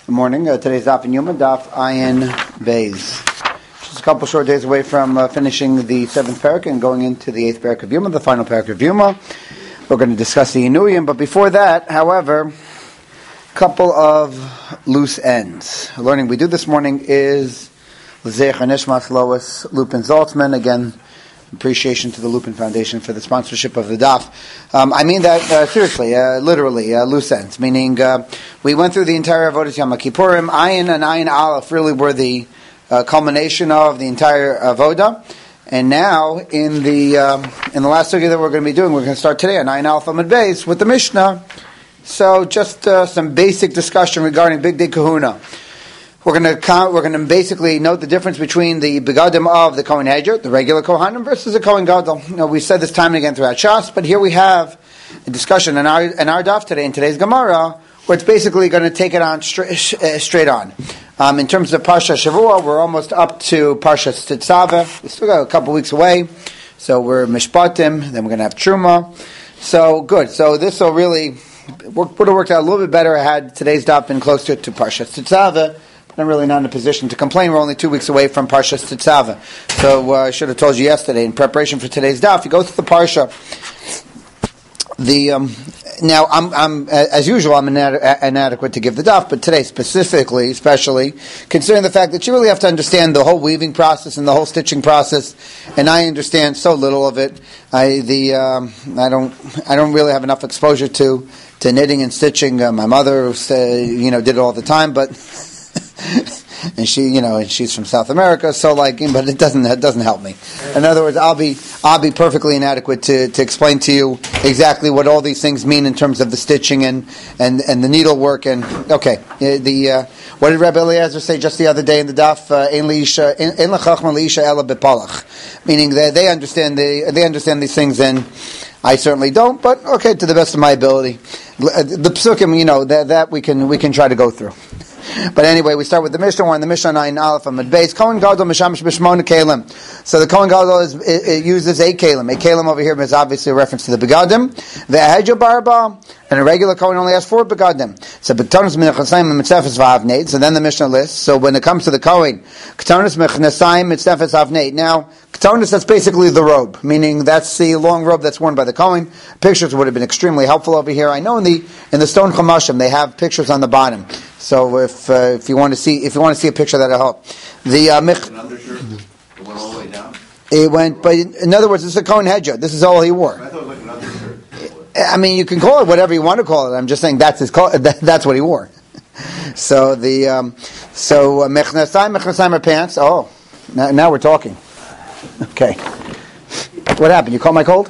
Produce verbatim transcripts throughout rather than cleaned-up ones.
Good morning. Uh, today's Daf in Yuma, Daf Ayin Beis. Just a couple short days away from uh, finishing the seventh parak and going into the eighth parak of Yuma, the final parak of Yuma. We're going to discuss the Inuyim, but before that, however, a couple of loose ends. The learning we do this morning is L'zeich HaNishmas Lois Lupin Zaltzman. Again, appreciation to the Lupin Foundation for the sponsorship of the Daf. Um, I mean that uh, seriously, uh, literally, uh, loose ends. Meaning, uh, we went through the entire Avodas Yom Kippurim. Ayin and Ayin Aleph really were the uh, culmination of the entire Avodah. And now, in the um, in the last sugya that we're going to be doing, we're going to start today on Ayin Aleph Amud Beis with the Mishnah. So, just uh, some basic discussion regarding Big Day Kahuna. We're going to we're going to basically note the difference between the begadim of the Kohen Hedger, the regular Kohanim, versus the Kohen Gadol. You know, we said this time and again throughout Shas, but here we have a discussion in our in our daf today, in today's Gemara, where it's basically going to take it on straight, uh, straight on. Um, in terms of Parsha Shavua, we're almost up to Parsha Tetzaveh. We still got a couple weeks away, so we're Mishpatim. Then we're going to have Truma. So good. So this will really would have worked out a little bit better had today's daf been closer to Parsha Tetzaveh. I'm really not in a position to complain. We're only two weeks away from Parsha Tetzaveh. So uh, I should have told you yesterday, in preparation for today's daf, you go through the Parsha. The um, now, I'm, I'm as usual, I'm inad- inadequate to give the daf, but today specifically, especially, considering the fact that you really have to understand the whole weaving process and the whole stitching process, and I understand so little of it. I the um, I don't I don't really have enough exposure to to knitting and stitching. Uh, my mother, uh, you know, did it all the time, but. And she, you know, and she's from South America, so like, but it doesn't, it doesn't help me. In other words, I'll be, I'll be perfectly inadequate to, to explain to you exactly what all these things mean in terms of the stitching and, and, and the needlework and, okay, the, uh, what did Rabbi Eliezer say just the other day in the daf? Ein liisha, ein lechachma liisha ela bepalach. Meaning that they understand, the, they understand these things and I certainly don't, but okay, to the best of my ability. The psukim, you know, that, that we can, we can try to go through. But anyway, we start with the Mishnah. We're in the Mishnah nine Aleph Amud Beis. Kohen Gadol mishamish b'shmona kelim. So the Kohen Gadol is, it, it uses a kelim. A kelim over here is obviously a reference to the begadim. The Hedja barba, and a regular Kohen only has four begadim. So b'ktonis minachasayim mitzefes v'avneit. So then the Mishnah lists. So when it comes to the Kohen, ktonis minachasayim mitzefes v'avneit. Now, ktonis, that's basically the robe, meaning that's the long robe that's worn by the Kohen. Pictures would have been extremely helpful over here. I know in the in the stone chumashim they have pictures on the bottom. So if uh, if you want to see if you want to see a picture, that'll help. The uh, mich- an undershirt it went all the way down. It went, but in other words, it's a Kohen Hedger. This is all he wore. I thought it was like an undershirt. I mean, you can call it whatever you want to call it. I'm just saying that's his call, that, that's what he wore. So the um, so mechnasai mechnasai are pants. Oh, now, now we're talking. Okay, what happened? You caught my cold?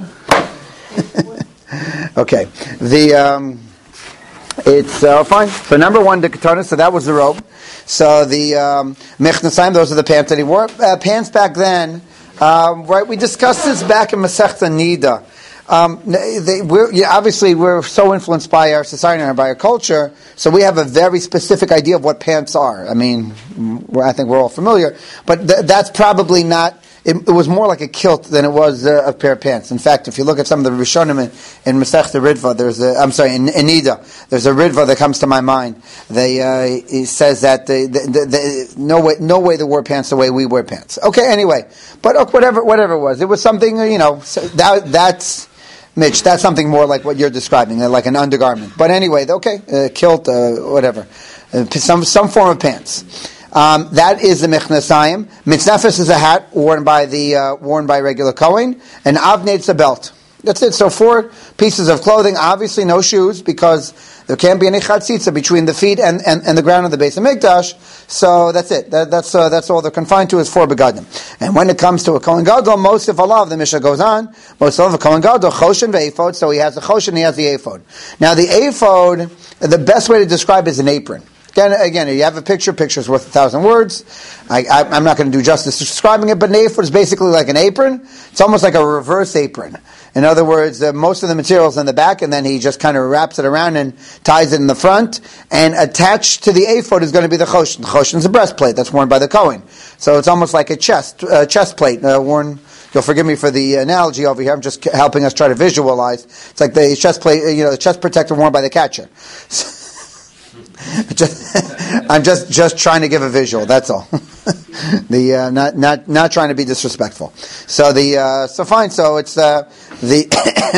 Okay, the. Um, It's uh, fine. So number one, the katana. So that was the robe. So the mechnasayim, um, those are the pants that he wore. Uh, pants back then, um, right? We discussed this back in Masechta Nida. Um, they, we're, yeah, obviously, we're so influenced by our society and by our culture, so we have a very specific idea of what pants are. I mean, I think we're all familiar, but th- that's probably not. It, it was more like a kilt than it was uh, a pair of pants. In fact, if you look at some of the Rishonim in, in Masechta Ritva, there's a, I'm sorry, in, in Nida, there's a Ritva that comes to my mind. They, uh, it says that the, the, the, the, no way, no way they wore pants the way we wear pants. Okay, anyway, but okay, whatever, whatever it was, it was something, you know, so that, that's, Mitch, that's something more like what you're describing, like an undergarment. But anyway, okay, uh, kilt, uh, whatever, uh, some some form of pants. Um, that is the mechnasayim. Mitznefes is a hat worn by the uh, worn by regular Kohen, and avneit's a belt. That's it. So four pieces of clothing. Obviously, no shoes because there can't be any chatzitza between the feet and, and, and the ground of the base of Mikdash. So that's it. That, that's uh, that's all they're confined to is four begadim. And when it comes to a Kohen Gadol, most of Allah, the Mishnah goes on, most of a Kohen Gadol, choshen ve'ephod. So he has the choshen, he has the ephod. Now the ephod, the best way to describe it is an apron. Again, again, you have a picture. Picture's worth a thousand words. I, I, I'm not going to do justice to describing it, but an ephod is basically like an apron. It's almost like a reverse apron. In other words, uh, most of the material's in the back, and then he just kind of wraps it around and ties it in the front. And attached to the ephod is going to be the choshen. The choshen is a breastplate that's worn by the Kohen. So it's almost like a chest uh, chest plate uh, worn. You'll forgive me for the analogy over here. I'm just helping us try to visualize. It's like the chest plate, you know, the chest protector worn by the catcher. just, I'm just, just trying to give a visual. That's all. the uh, not not not trying to be disrespectful. So the uh, so fine. So it's uh, the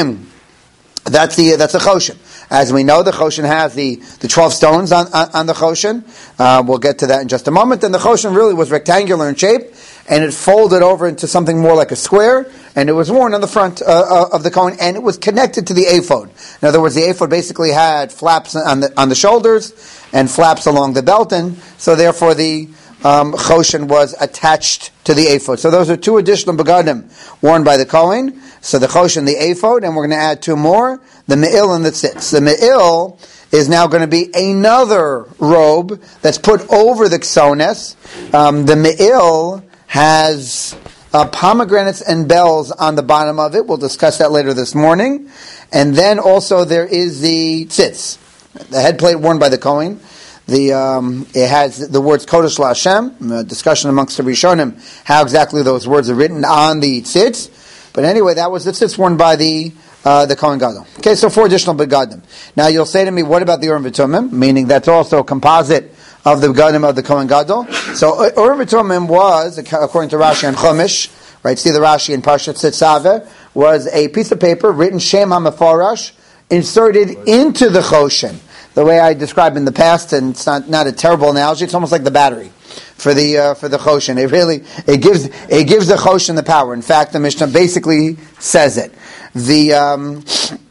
that's the that's a choshen. As we know, the choshen has the, the twelve stones on on, on the choshen. Uh, we'll get to that in just a moment. And the choshen really was rectangular in shape, and it folded over into something more like a square, and it was worn on the front uh, of the Kohen, and it was connected to the ephod. In other words, the ephod basically had flaps on the on the shoulders and flaps along the belt, and so therefore the um, choshen was attached to the ephod. So those are two additional begadim worn by the Kohen. So the choshen, the ephod, and we're going to add two more, the me'il and the tzitz. The me'il is now going to be another robe that's put over the ksones. Um, the me'il has uh, pomegranates and bells on the bottom of it. We'll discuss that later this morning. And then also there is the tzitz, the head plate worn by the Kohen. The um, it has the words Kodesh LaHashem. A discussion amongst the Rishonim how exactly those words are written on the tzitz. But anyway, that was the tzitz worn by the uh, the Kohen Gadol. Okay, so four additional begadim. Now you'll say to me, what about the Urim V'Tumim? Meaning that's also a composite of the begadim of the Kohen Gadol. So Urim V'Tumim was, according to Rashi and Chumash, right? See the Rashi in Parshat Tzitzaveh, was a piece of paper written Shem HaMeforash inserted into the choshen. The way I described in the past, and it's not, not a terrible analogy, it's almost like the battery for the uh, for the choshen. It really it gives it gives the choshen the power. In fact, the Mishnah basically says it. The um,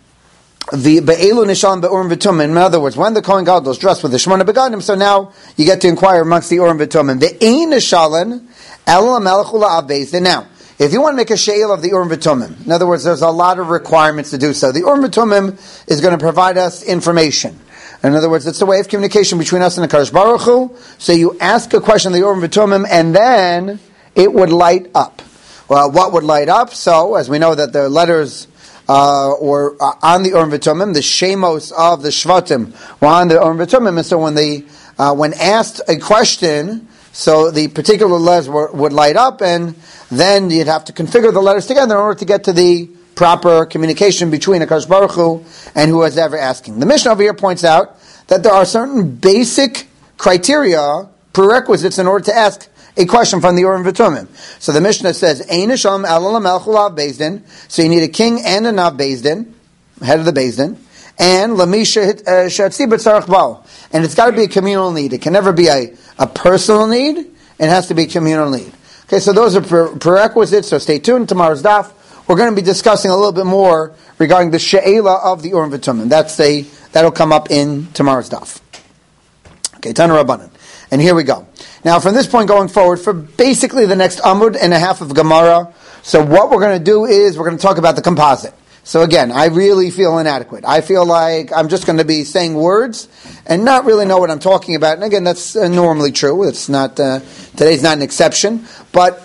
the be'elu nishalim be'urim v'tumim. In other words, when the Kohen Gadol is dressed with the shmona begadim, so now you get to inquire amongst the urim v'tumim. The ein nishalim ela melech ula avbeis. Now, if you want to make a she'il of the Urim V'Tumim, in other words, there's a lot of requirements to do so. The Urim V'Tumim is going to provide us information. In other words, it's a way of communication between us and the Kadosh Baruch Hu. So you ask a question of the Urim V'Tumim, and then it would light up. Well, what would light up? So, as we know that the letters uh, or uh, on the Urim V'Tumim, the shemos of the Shvatim were on the Urim V'Tumim, and so when they uh, when asked a question, so the particular letters were, would light up, and then you'd have to configure the letters together in order to get to the proper communication between HaKadosh Baruch Hu and who is ever asking. The Mishnah over here points out that there are certain basic criteria, prerequisites, in order to ask a question from the Urim V'Tumim. So the Mishnah says, Ein Hashem Elul HaMelech Ulav Beis Din. So you need a king and a Nav Beis Din, head of the Beis Din, and Lamisha Shetzibet Tzarech Bal. And it's got to be a communal need. It can never be a, a personal need. It has to be a communal need. Okay, so those are prerequisites, so stay tuned. Tomorrow's daf, we're going to be discussing a little bit more regarding the she'ela of the Urim V'Tumim. That's a, that'll come up in tomorrow's daf. Okay, Tana Rabbanan. And here we go. Now, from this point going forward, for basically the next amud and a half of Gemara, so what we're going to do is we're going to talk about the composite. So again, I really feel inadequate. I feel like I'm just going to be saying words and not really know what I'm talking about. And again, that's uh, normally true. It's not uh, today's not an exception. But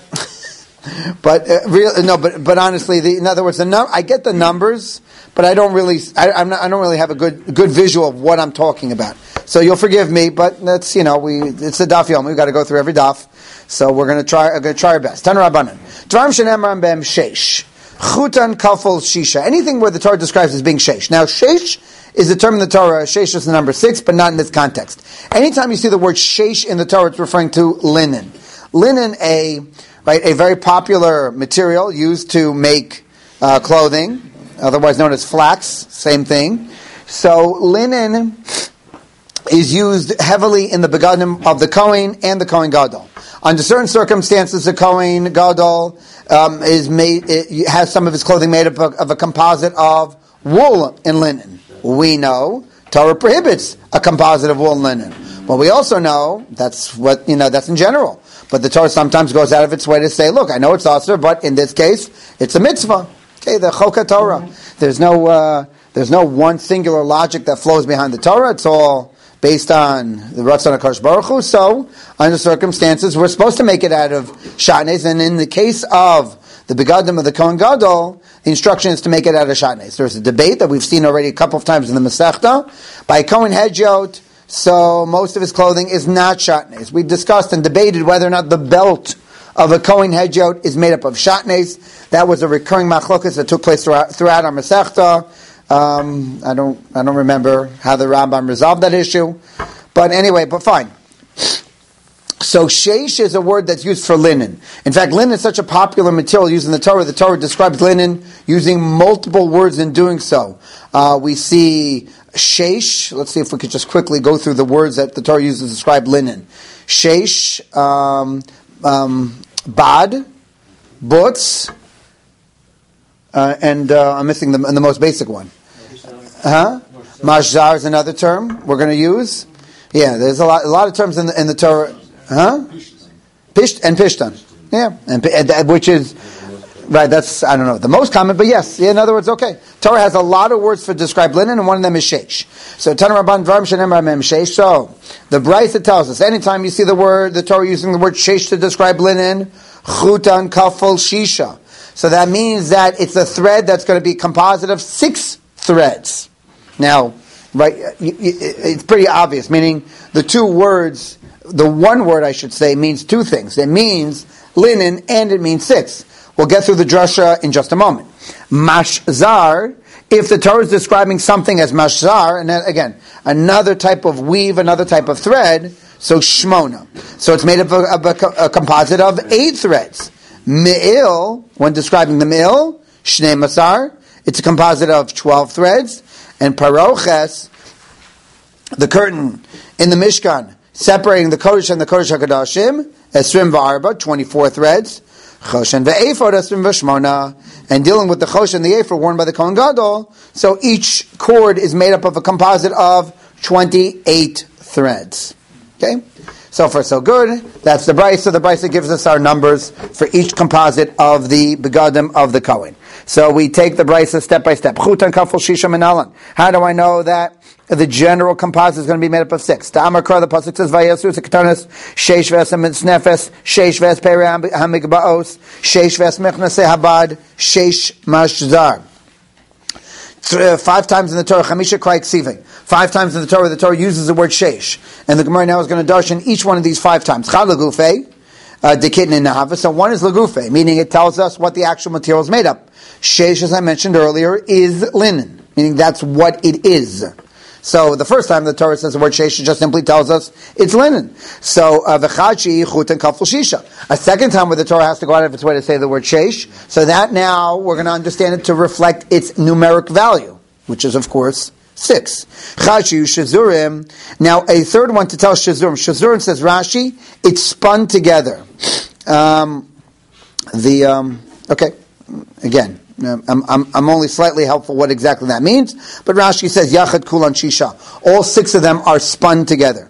but uh, real no. But but honestly, the, in other words, the num- I get the numbers, but I don't really I, I'm not, I don't really have a good good visual of what I'm talking about. So you'll forgive me, but that's you know we it's a daf yomi. We've got to go through every daf. So we're going to try. We're going to try our best. Tana Rabbanan. Dvarim shenemar b'hem sheish. Chutan kafel shisha. Anything where the Torah describes as being sheish. Now, sheish is the term in the Torah. Sheish is the number six, but not in this context. Anytime you see the word sheish in the Torah, it's referring to linen. Linen, a right, a very popular material used to make uh, clothing, otherwise known as flax. Same thing. So, linen is used heavily in the begadim of the Kohen and the Kohen Gadol. Under certain circumstances, the Kohen Gadol um, is made it has some of his clothing made up of, of a composite of wool and linen. We know Torah prohibits a composite of wool and linen, but we also know that's what you know. That's in general. But the Torah sometimes goes out of its way to say, "Look, I know it's asur, but in this case, it's a mitzvah." Okay, the Chokah Torah. There's no uh, there's no one singular logic that flows behind the Torah. It's all based on the Ratzon HaKadosh Baruch Hu. So, under circumstances, we're supposed to make it out of shatnez, and in the case of the begadim of the Kohen Gadol, the instruction is to make it out of shatnez. There's a debate that we've seen already a couple of times in the Masechta. By Kohen Hedyot, so most of his clothing is not shatnez. We discussed and debated whether or not the belt of a Kohen Hedyot is made up of shatnez. That was a recurring machlokas that took place throughout, throughout our Masechta. Um, I don't, I don't remember how the Rambam resolved that issue, But anyway, but fine. So sheish is a word that's used for linen. In fact, linen is such a popular material used in the Torah. The Torah describes linen using multiple words in doing so. Uh, we see sheish. Let's see if we could just quickly go through the words that the Torah uses to describe linen. Sheish, um, um, bad, butz, uh, and uh, I'm missing the, the most basic one. Huh? Mashzar is another term we're going to use. Yeah, there's a lot, a lot of terms in the, in the Torah. Huh? Pisht and Pishtan. Yeah, and, and which is right. That's I don't know the most common, but yes. Yeah, in other words, okay. Torah has a lot of words for describe linen, and one of them is sheish. So Tana Rabban Dvarim Shenemar Mem Sheish. So the Brisa tells us anytime you see the word the Torah using the word sheish to describe linen, chutan kafel shisha. So that means that it's a thread that's going to be composite of six threads. Now, right, it's pretty obvious. Meaning the two words. The one word, I should say, means two things. It means linen and it means six. We'll get through the drasha in just a moment. Mashzar, if the Torah is describing something as mashzar, and then, again, another type of weave, another type of thread, so shmona. So it's made up of a, a, a composite of eight threads. Me'il, when describing the me'il, shnei masar, it's a composite of twelve threads. And paroches, the curtain in the Mishkan, separating the Kodesh and the Kodesh HaKadoshim, Esrim V'arba, twenty-four threads, Choshen Ve'ephod, Esrim V'shmona, and dealing with the Choshen and the Ephod worn by the Kohen Gadol, so each cord is made up of a composite of twenty-eight threads. Okay? So far so good. That's the Brisa. So the Brisa gives us our numbers for each composite of the Begadim of the Kohen. So we take the Brisa step by step. Chutan Kafel Shisha Menalan. How do I know that the general composite is going to be made up of six? The Amakar, the Pasuk says, Vayesu Sekatanis, Sheish Ves Snefes, Sheish Ves Peri Hamigbaos, Sheish Ves Mechnase Habad, Sheish Mashzar. Five times in the Torah, Chamisha Kraik Siving. Five times in the Torah, the Torah uses the word Sheish. And the Gemara now is going to darshan each one of these five times. Chad Lagufe, Dekitn and Nahava. So one is Lagufe, meaning it tells us what the actual material is made up. Sheish, as I mentioned earlier, is linen, meaning that's what it is. So the first time the Torah says the word sheish, it just simply tells us it's linen. So v'chachi chutan kafel shisha. A second time where the Torah has to go out of its way to say the word sheish. So that now we're going to understand it to reflect its numeric value, which is of course six. Chachi shazurim. Now a third one to tell shazurim. Shazurim, says Rashi, it's spun together. Um, the um, okay again. I'm, I'm, I'm only slightly helpful what exactly that means, but Rashi says Yachad Kulan Shisha. All six of them are spun together.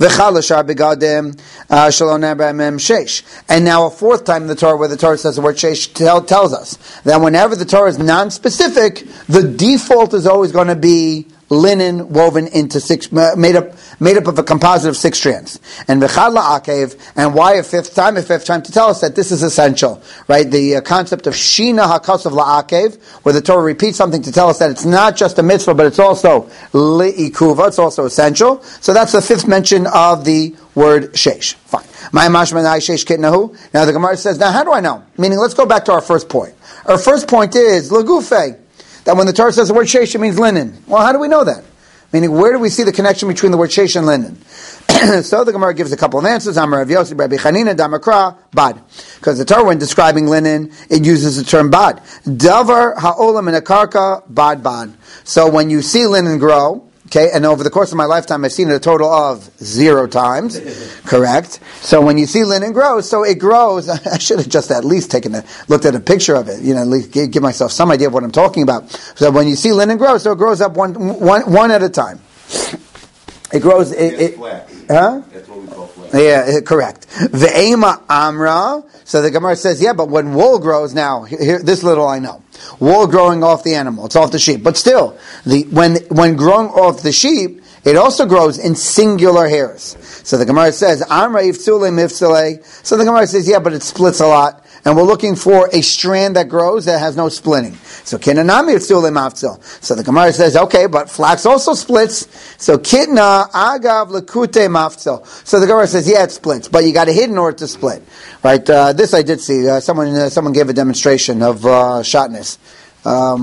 And now a fourth time in the Torah where the Torah says the word Sheish tell, tells us that whenever the Torah is non-specific, the default is always going to be linen woven into six, made up made up of a composite of six strands. And v'chad la'akev, and why a fifth time? A fifth time to tell us that this is essential, right? The uh, concept of shina hakasav la'akev, where the Torah repeats something to tell us that it's not just a mitzvah, but it's also li'ikuva, it's also essential. So that's the fifth mention of the word sheish. Fine. Now the Gemara says, now how do I know? Meaning, let's go back to our first point. Our first point is lagufe, that when the Torah says the word sheish, it means linen. Well, how do we know that? Meaning, where do we see the connection between the word sheish and linen? So the Gemara gives a couple of answers. Amar Rav Yossi, Rabbi Chanina, Damakra, bad. Because the Torah, when describing linen, it uses the term bad. Davar ha'olam in a karka, bad bad. So when you see linen grow, okay, and over the course of my lifetime, I've seen it a total of zero times. Correct. So when you see linen grow, so it grows. I should have just at least taken a looked at a picture of it. You know, at least give, give myself some idea of what I'm talking about. So when you see linen grow, so it grows up one one one at a time. It grows. It, it, flat. Huh? That's what we call flat. Yeah, correct. Ve'ema amra. So the Gemara says, yeah, but when wool grows, now here, this little I know. Wool growing off the animal, it's off the sheep. But still, the when when growing off the sheep, it also grows in singular hairs. So the Gemara says, Amra iftzule miftzule. So the Gemara says, yeah, but it splits a lot. And we're looking for a strand that grows that has no splitting. So kinanami iftzule maftzil. So the Gemara says, okay, but flax also splits. So kitna agav lekute maftzil. So the Gemara says, yeah, it splits, but you got to hit in order to split. Right? Uh, this I did see. Uh, someone uh, someone gave a demonstration of uh, shotness. Um,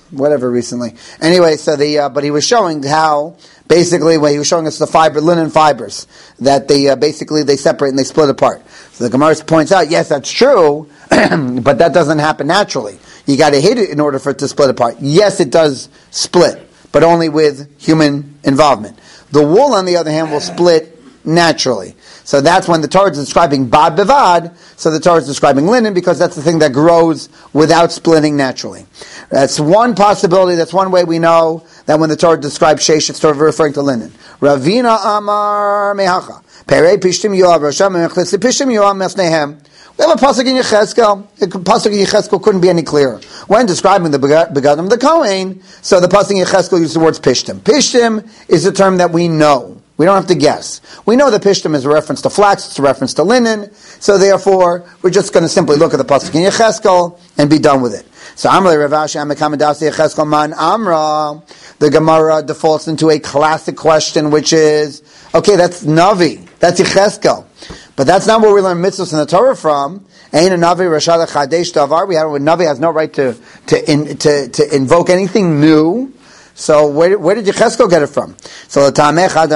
whatever recently. Anyway, so the uh, but he was showing how basically when he was showing us the fiber linen fibers that they uh, basically they separate and they split apart. So the Gemara points out, yes, that's true, but that doesn't happen naturally. You got to hit it in order for it to split apart. Yes, it does split, but only with human involvement. The wool, on the other hand, will split naturally. So that's when the Torah is describing bad bevad, so the Torah is describing linen because that's the thing that grows without splitting naturally. That's one possibility, that's one way we know that when the Torah describes sheish, it's referring to linen. Ravina Amar Mehacha. Perei Pishtim Yoav Rosham Mechlis Pishtim Yoav Mesnehem. We have a pasuk in Yechezkel. The pasuk in Yechezkel couldn't be any clearer. When describing the begadim of the Kohen, so the pasuk in Yechezkel uses the words Pishtim. Pishtim is a term that we know. We don't have to guess. We know that Pishtim is a reference to flax, it's a reference to linen, so therefore, we're just going to simply look at the pasuk in Yechezkel and be done with it. So, Amrei Ravashi Amekamadasi Yechezkel Man Amra, the Gemara defaults into a classic question, which is, okay, that's Navi, that's Yechezkel. But that's not where we learn mitzvahs in the Torah from. Ain't a Navi Rashad Chadesh Davar. We have a Navi has no right to to, in, to to invoke anything new. So where, where did Yechezkel get it from? So the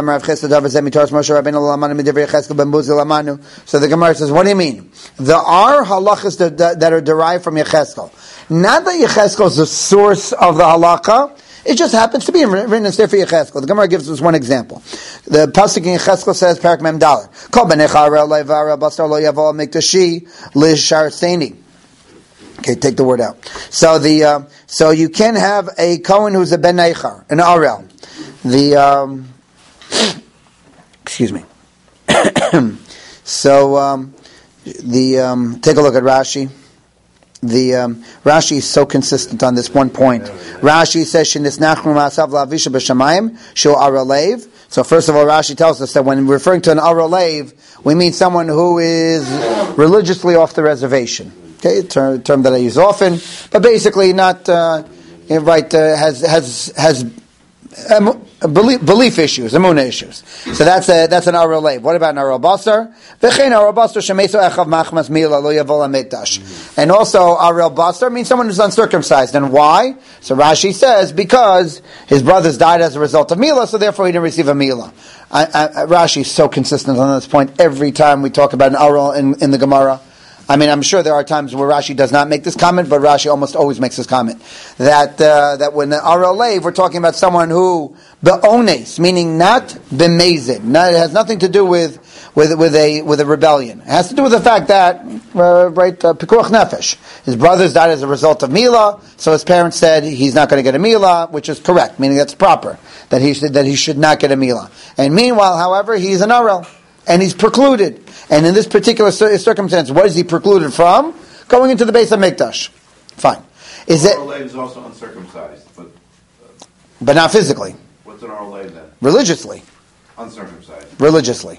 So the Gemara says, what do you mean? There are halachas that, that, that are derived from Yechezkel. Not that Yechezkel is the source of the halacha. It just happens to be written in Sefer Yechezkel. The Gemara gives us one example. The pasuk in Yechezkel says, Parak Mem Dalet, Kol b'necha arel le'vara basar lo yavo mikdashi lishar seini. Okay, take the word out. So the uh, so you can have a Kohen who's a ben neichar, an arel. The um, excuse me. so um, the um, take a look at Rashi. The um, Rashi is so consistent on this one point. Rashi says shenisnachnu ma'asav la'avisha b'shamayim shu aralev. So first of all, Rashi tells us that when referring to an aralev, we mean someone who is religiously off the reservation. Okay, a term, term that I use often, but basically not uh, right. Uh, has has has um, belief, belief issues, emunah issues. So that's a that's an aral lev. What about an aral basar? V'chein aral basar shemeso echav machmas mila lo yavol hamikdash. And also aral basar means someone who's uncircumcised. And why? So Rashi says because his brothers died as a result of mila, so therefore he didn't receive a mila. I, I, Rashi is so consistent on this point every time we talk about an aral in, in the Gemara. I mean, I'm sure there are times where Rashi does not make this comment, but Rashi almost always makes this comment. That uh, that when Aral Lev, we're talking about someone who, be'ones, meaning not b'mezid. Not, it has nothing to do with, with, with, a, with a rebellion. It has to do with the fact that, uh, right, pikuach nefesh. His brothers died as a result of Mila, so his parents said he's not going to get a Mila, which is correct, meaning that's proper, that he should, that he should not get a Mila. And meanwhile, however, he's an Aral, and he's precluded. And in this particular circumstance, what is he precluded from? Going into the base of Mikdash. Fine. Is it? Aralev is also uncircumcised, but uh, but not physically. What's an Aralev then? Religiously. Uncircumcised. Religiously.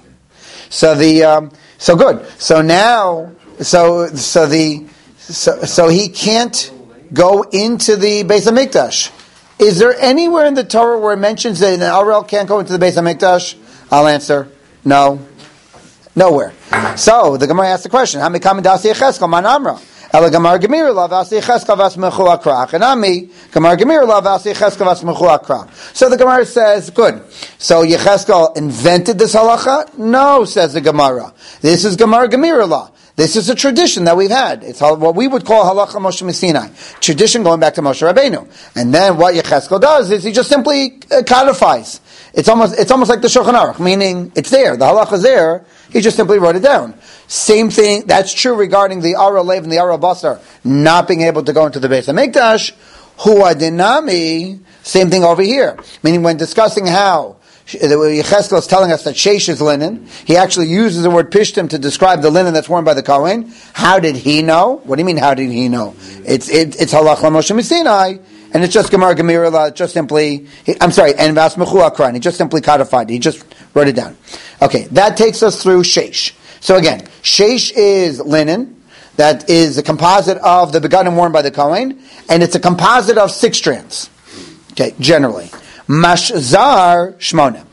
So the um, so good. So now, so so the so so he can't go into the base of Mikdash. Is there anywhere in the Torah where it mentions that an Arel can't go into the base of Mikdash? I'll answer no. Nowhere. So the Gemara asks the question: How many come dasi Yechezkel man amra? Ela Gemara Gemir lav asi Yechezkel vas mechu akrach. And Ami Gemara Gemir lav asi Yechezkel vas mechu akrach. So the Gemara says, good. So Yechezkel invented this halacha? No, says the Gemara. This is Gemara Gemir law. This is a tradition that we've had. It's what we would call halacha Moshe Sinai. Tradition going back to Moshe Rabbeinu. And then what Yechezkel does is he just simply codifies. It's almost it's almost like the Shulchan Aruch, meaning it's there. The halacha is there. He just simply wrote it down. Same thing. That's true regarding the Aral Lev and the Aral Basar not being able to go into the Beis HaMikdash. Hua dinami. Same thing over here. Meaning when discussing how Yechezkel is telling us that sheish is linen, he actually uses the word pishtim to describe the linen that's worn by the Kohen. How did he know? What do you mean? How did he know? It's it, it's halach Moshe Sinai. And it's just Gemara Gemira, just simply, I'm sorry, and Vas Mechu Akran, he just simply codified it, he just wrote it down. Okay, that takes us through Sheish. So again, Sheish is linen, that is a composite of the begadim worn by the Kohen, and it's a composite of six strands. Okay, generally. Mashzar Shmona.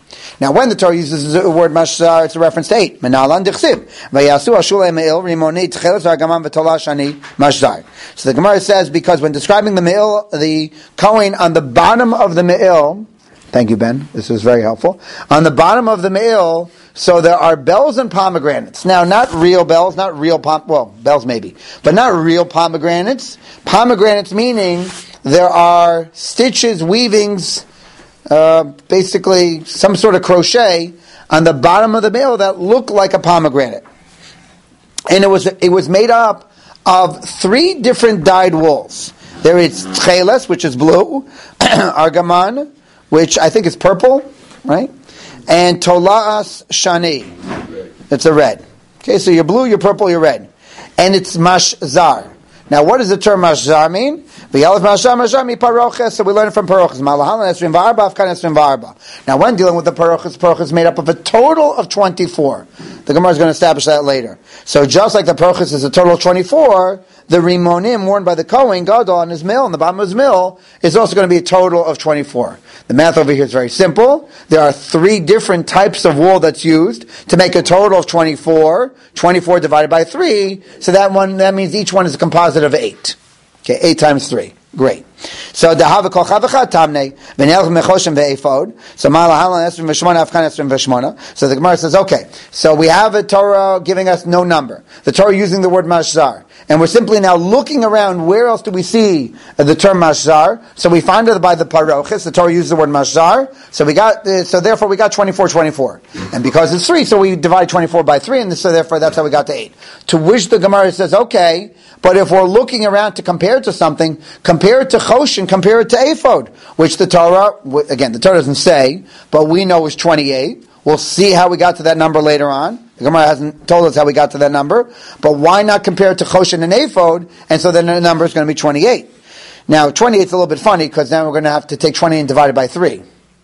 Now, when the Torah uses the word mashzar, it's a reference to eight. Menalan dichsiv. Vayasu ashulei me'il rimoni tcheles v'agaman v'tolah shani mashzar. So the Gemara says, because when describing the me'il, the Kohen on the bottom of the me'il, thank you, Ben, this was very helpful, on the bottom of the me'il, so there are bells and pomegranates. Now, not real bells, not real pom, well, bells maybe, but not real pomegranates. Pomegranates meaning there are stitches, weavings, uh, basically some sort of crochet on the bottom of the me'il that look like a pomegranate. And it was it was made up of three different dyed wools. There is tcheles, which is blue, argaman, which I think is purple, right? And tola'as shani, it's a red. Okay, so you're blue, you're purple, you're red. And it's mashzar. Now, what does the term mashzar mean? So we learn it from paroches. Now, when dealing with the paroches, paroches is made up of a total of twenty-four. The Gemara is going to establish that later. So just like the paroches is a total of twenty-four, the rimonim worn by the Kohen Gadol on his mill, on the bottom of his mill, is also going to be a total of twenty-four. The math over here is very simple. There are three different types of wool that's used to make a total of twenty-four. twenty-four divided by three, so that one that means each one is a composite of eight. Okay, eight times three. Great. So the hava kol chavacha tamne v'ne'elch mechoshem ve'efod. So malahalan esrim v'shmona afkan esrim v'shmona. So the Gemara says, okay, so we have a Torah giving us no number. The Torah using the word mashzar. And we're simply now looking around, where else do we see the term mashzar? So we find it by the paroches. The Torah uses the word mashzar. So we got, uh, so therefore we got twenty-four, twenty-four. And because it's three, so we divide twenty-four by three, and so therefore that's how we got to eight. To which the Gemara says, okay, but if we're looking around to compare it to something, compare it to Choshen, compare it to Ephod, which the Torah, again, the Torah doesn't say, but we know is twenty-eight. We'll see how we got to that number later on. The Gemara hasn't told us how we got to that number, but why not compare it to Choshen and Ephod, and so then the number is going to be twenty-eight. Now, twenty-eight is a little bit funny, because now we're going to have to take twenty and divide it by three.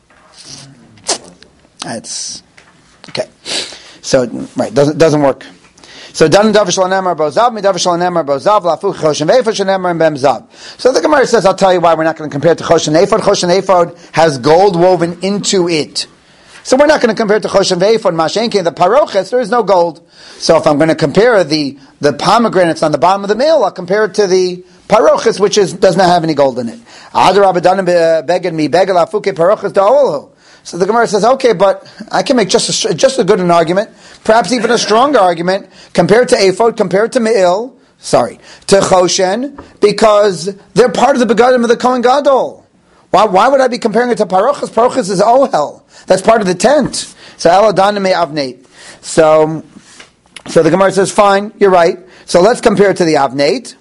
That's, okay. So, right, doesn't doesn't work. So dan davish lanemar bozav mi davish lanemar bozav lafu choshen ve'efod shenemar and bemzav. So the Gemara says, I'll tell you why we're not going to compare it to choshen ephod. Choshen ephod has gold woven into it, so we're not going to compare it to choshen ve'efod. Mashenke, the paroches, there is no gold. So if I'm going to compare the the pomegranates on the bottom of the meal, I'll compare it to the paroches, which is does not have any gold in it. Adarabadanim beged mi beged lafuke paroches da'olu. So the Gemara says, okay, but I can make just a, just as good an argument, perhaps even a stronger argument, compared to Ephod, compared to Me'il, sorry, to Choshen, because they're part of the Begadim of the Kohen Gadol. Why, why would I be comparing it to Parochas? Parochas is Ohel. That's part of the tent. So Eladan me Avnate. So, so the Gemara says, fine, you're right. So let's compare it to the Avnate.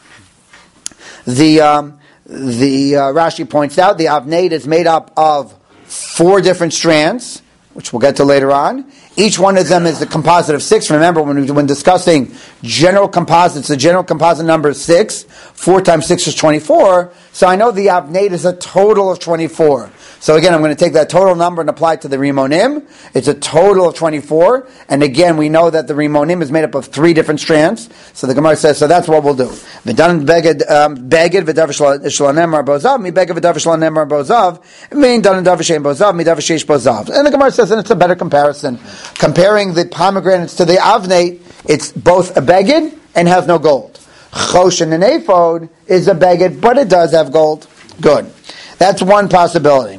The, um, the uh, Rashi points out, the Avnate is made up of four different strands, which we'll get to later on. Each one of them is a composite of six. Remember, when we, when discussing general composites, the general composite number is six. Four times six is twenty-four. So I know the Avnate is a total of twenty-four. So again, I'm going to take that total number and apply it to the Rimonim. It's a total of twenty-four. And again, we know that the Rimonim is made up of three different strands. So the Gemara says, so that's what we'll do. V'dan beged beged v'davish shalanemar bozav mi beged v'davish shalanemar bozav mean dan davishem bozav mi davishesh bozav. And the Gemara says, and it's a better comparison. Comparing the pomegranates to the Avnate, it's both a beged and has no gold. Choshen and Ephod is a beged, but it does have gold. Good. That's one possibility.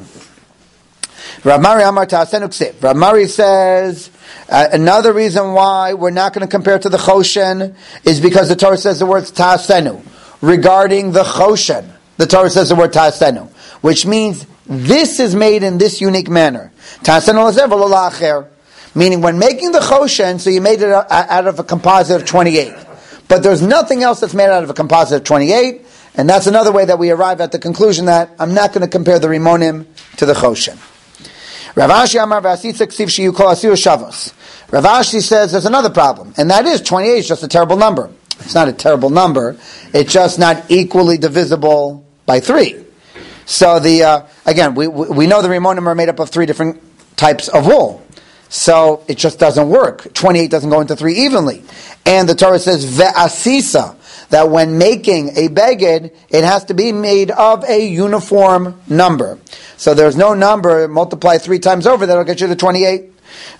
Rav Mari Amar Ta'asenu Ksiv. Rav Mari says uh, another reason why we're not going to compare to the Choshen is because the Torah says the word Ta'asenu. Regarding the Choshen, the Torah says the word Ta'asenu, which means this is made in this unique manner. Ta'asenu l'zev v'lo la'acher. Meaning when making the Choshen, so you made it out of a composite of twenty-eight. But there's nothing else that's made out of a composite of twenty-eight, and that's another way that we arrive at the conclusion that I'm not going to compare the Rimonim to the Choshen. Rav Ashi Amar v'asitza ksiv sheyu kol asir shavos. Rav Ashi says there's another problem, and that is twenty-eight is just a terrible number. It's not a terrible number, it's just not equally divisible by three. So the uh, again, we we know the Rimonim are made up of three different types of wool. So it just doesn't work. twenty-eight doesn't go into three evenly. And the Torah says, ve'asisa. that when making a beged, it has to be made of a uniform number. So there's no number, multiply three times over, that'll get you to twenty-eight.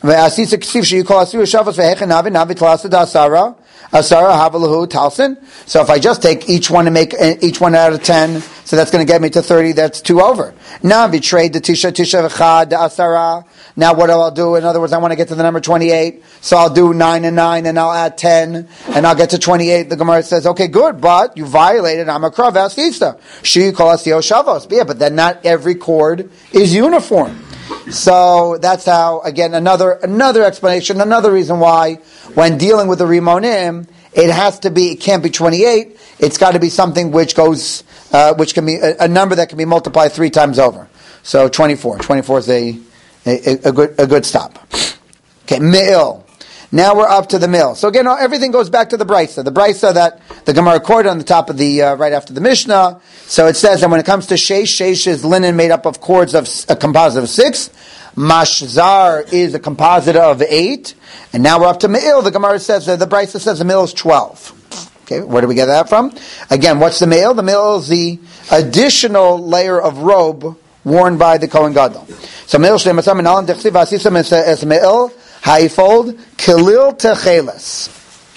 Asara havalahu talsin. So if I just take each one and make each one out of ten, so that's going to get me to thirty. That's two over. Now betrayed the tisha tisha v'chad asara. Now what I'll do? In other words, I want to get to the number twenty-eight, so I'll do nine and nine, and I'll add ten, and I'll get to twenty-eight. The Gemara says, okay, good, but you violated Amakrav Asista. She calls the Shavos. Yeah, but then not every chord is uniform. So that's how, again, another another explanation, another reason why when dealing with the Rimonim, it has to be, it can't be twenty-eight, it's got to be something which goes, uh, which can be a, a number that can be multiplied three times over. So twenty-four. twenty-four is a, a, a good a good stop. Okay, Me'il. Now we're up to the mill. So again, everything goes back to the Brisa. The Brisa that the Gemara quoted on the top of the, uh, right after the Mishnah. So it says that when it comes to Sheish, Sheish is linen made up of cords of a composite of six. Mashzar is a composite of eight. And now we're up to Me'il. The Gemara says, that the Brisa says the Me'il is twelve. Okay, where do we get that from? Again, what's the Me'il? The Me'il is the additional layer of robe worn by the Kohen Gadol. So Me'il Shlem Asam and Alam Dechsiv Asisam is Me'il Haifold Kalil Techeles.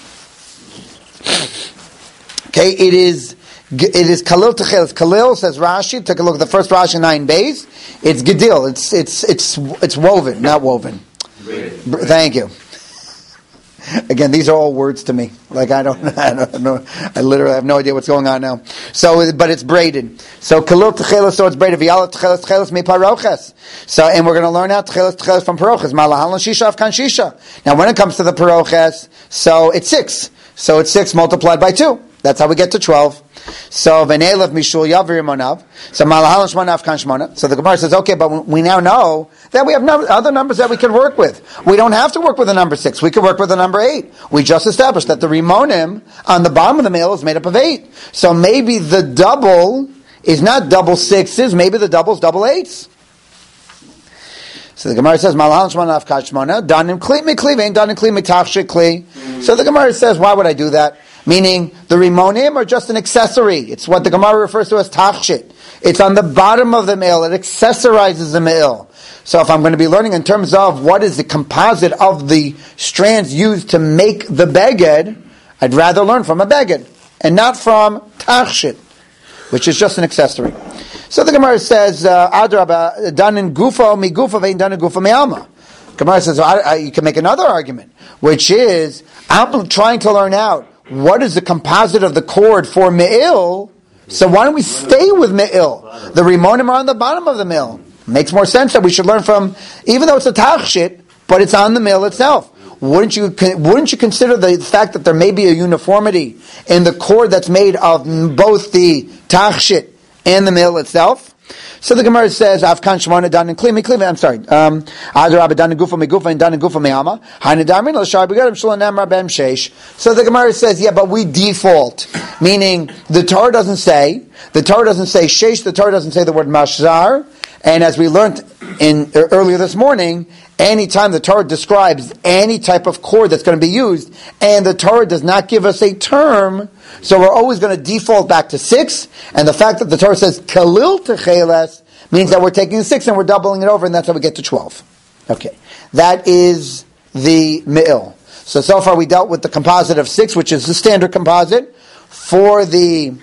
Okay, it is it is Kalil Techeles. Kalil, says Rashi. Take a look at the first Rashi nine days. It's Gedil. It's it's it's it's woven, not woven. Thank you. Again, these are all words to me. Like I don't, I don't know. I literally have no idea what's going on now. So, but it's braided. So, kalil tcheles, so it's braided. V'yala tcheles tcheles mi paroches. So, and we're going to learn out tcheles tcheles from paroches. Malahalan shisha afkan shisha. Now, when it comes to the paroches, so it's six. So it's six multiplied by two. That's how we get to twelve. So v'ne'elav mishul yavir monav. So malahalan shmona afkan shmona. So the Gemara says, okay, but we now know that we have no, other numbers that we can work with. We don't have to work with the number six. We can work with the number eight. We just established that the rimonim on the bottom of the meal is made up of eight. So maybe the double is not double sixes. Maybe the double is double eights. So the Gemara says, malahalan shmona afkan shmona. Danim kli mikli vein danim kli mitachshik kli. So the Gemara says, why would I do that? Meaning, the rimonim are just an accessory. It's what the Gemara refers to as tachshit. It's on the bottom of the me'il. It accessorizes the me'il. So if I'm going to be learning in terms of what is the composite of the strands used to make the beged, I'd rather learn from a beged, and not from tachshit, which is just an accessory. So the Gemara says, Adraba, done in gufa mi gufa vein done in gufa mi alma. Gemara says, I, I, you can make another argument, which is, I'm trying to learn out what is the composite of the cord for me'il? So why don't we stay with me'il? The rimonim are on the bottom of the me'il. Makes more sense that we should learn from, even though it's a tachshit, but it's on the me'il itself. Wouldn't you wouldn't you consider the fact that there may be a uniformity in the cord that's made of both the tachshit and the me'il itself? So the Gemara says, "Afkan shmona dan and klimi klimi." I'm sorry. Um, Adrab dan gufa me gufa and dan gufa me ama. Hainu damin l'shar begadim shlonem rabem sheish. So the Gemara says, yeah, but we default, meaning the Torah doesn't say the Torah doesn't say sheish. The Torah doesn't say the word mashzar. And as we learned in uh, earlier this morning, anytime the Torah describes any type of cord that's going to be used, and the Torah does not give us a term, so we're always going to default back to six. And the fact that the Torah says kalil techeles means that we're taking six and we're doubling it over, and that's how we get to twelve. Okay, that is the me'il. So so far we dealt with the composite of six, which is the standard composite. For the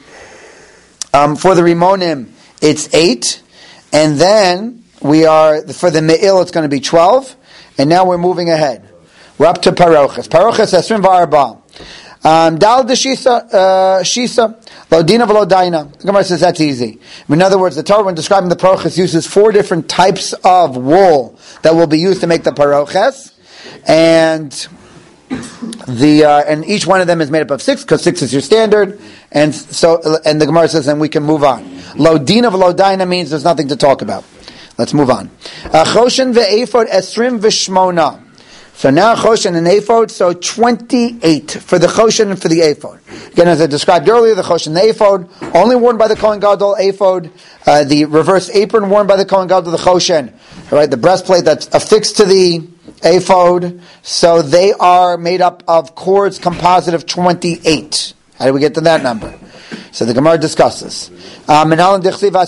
um, for the rimonim, it's eight. And then we are, for the me'il, it's going to be twelve. And now we're moving ahead. We're up to paroches. Paroches esrim v'arba. Um, Dal de shisa, uh, shisa, lo dina v'lo daina. The Gemara says that's easy. In other words, the Torah, when describing the paroches, uses four different types of wool that will be used to make the paroches. And the uh, and each one of them is made up of six, because six is your standard. And so, and the Gemara says, and we can move on. Lo dina v'lo daina means there's nothing to talk about. Let's move on. Choshen ve'ephod esrim v'shmona. So now choshen and ephod, so twenty-eight for the choshen and for the ephod. Again, as I described earlier, the choshen and the ephod, only worn by the Kohen Gadol, ephod, uh, the reverse apron worn by the Kohen Gadol, the choshen, right, the breastplate that's affixed to the ephod, so they are made up of cords composite of twenty-eight. How do we get to that number? So the Gemara discusses. Mishpat